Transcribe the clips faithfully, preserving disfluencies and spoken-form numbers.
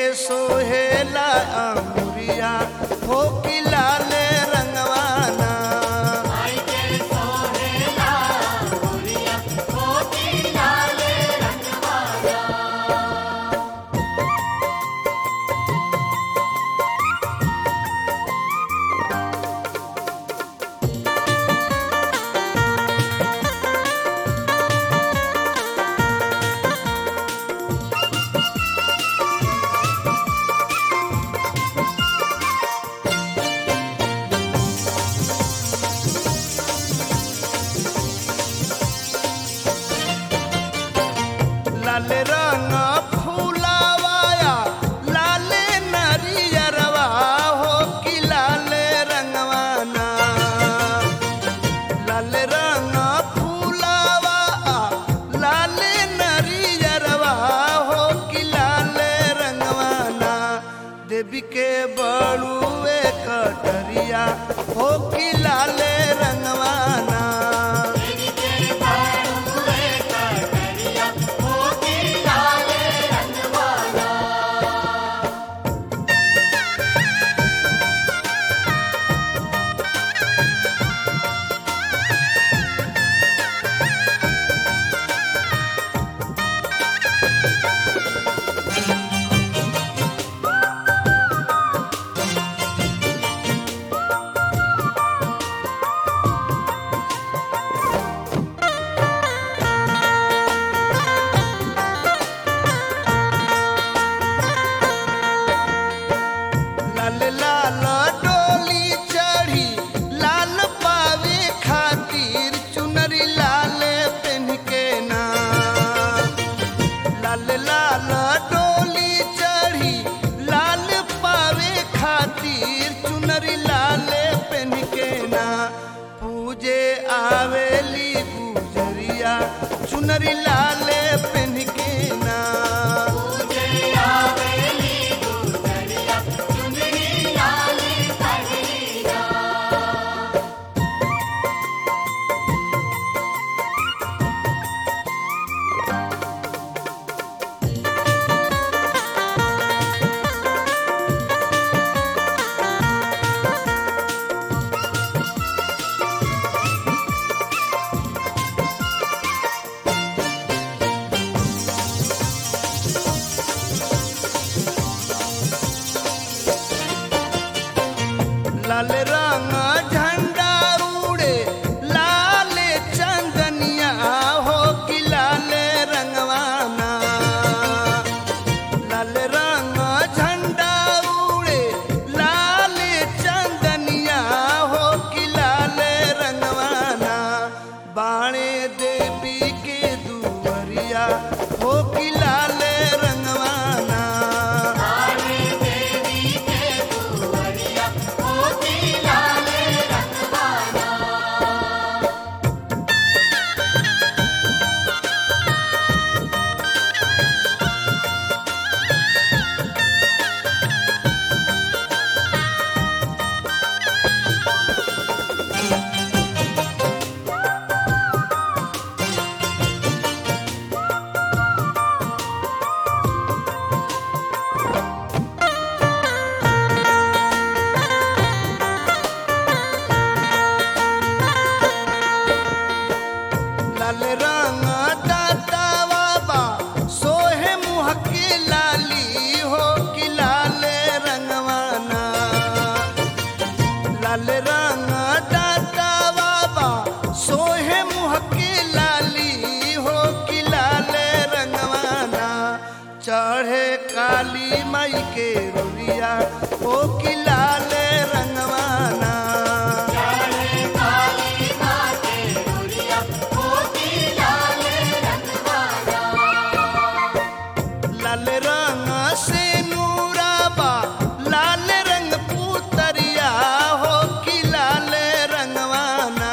सोहेला अंगुरिया हो कि लाल रंगवाना। माई के सोहेला अंगुरिया हो कि लाल रंगवाना। लाल रंग फूलावाया लाल नरियरवा हो कि लाल रंगवाना। लाल रंग फूलावा लाल नरियरवा हो कि लाल रंगवाना। देवी के बड़ुए कटरिया हो कि लाल रंगवाना। देवी के बड़ुए कटरिया हो कि लाल रंगवाना। लाल लाल डोली चढ़ी लाल पावे खातिर चुनरी लाल पहन के ना। लाल लाल डोली चढ़ी लाल पावे खातिर चुनरी लाल पहन के ना। पूजे आवेली गुजरिया चुनरी लाल पहन के ना। पूजे आवेली गुजरिया चुनरी लाल पहनीना। लाल रंग झंडा उड़े लाल चंदनिया हो कि लाल रंगवाना। लाल रंग झंडा उड़े लाल चंदनिया हो कि लाल रंगवाना। बाणे देवी के दुवरिया हो कि लाल रंगवाना। आवे देवी के दुवरिया हो कि लाल रंगवाना। लाल रंग दाता बाबा सोहे मुँह के लाली हो कि लाल रंगवाना। लाल रंग दाता बाबा सोहे मुँह के लाली हो कि लाल रंगवाना। चढ़े काली माई के रुरिया हो कि लाल रंगवाना। चढ़े काली माँ के रुरिया हो कि लाल रंगवाना। लाल रंग से नूराबा लाल रंग पुतरिया हो कि लाल रंगवाना।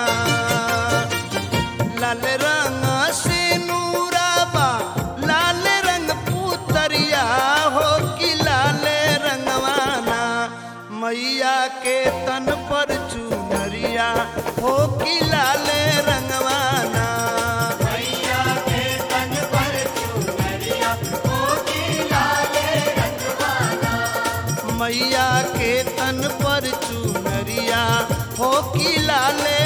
लाल रंग से नूराबा लाल रंग पुतरिया हो कि लाल रंगवाना। मैया के तन पर चुनरिया हो कि लाल रंगवाना। मैया के तन पर चुनरिया हो कि लाल रंगवाना। मैया के तन पर चुनरिया हो कि लाले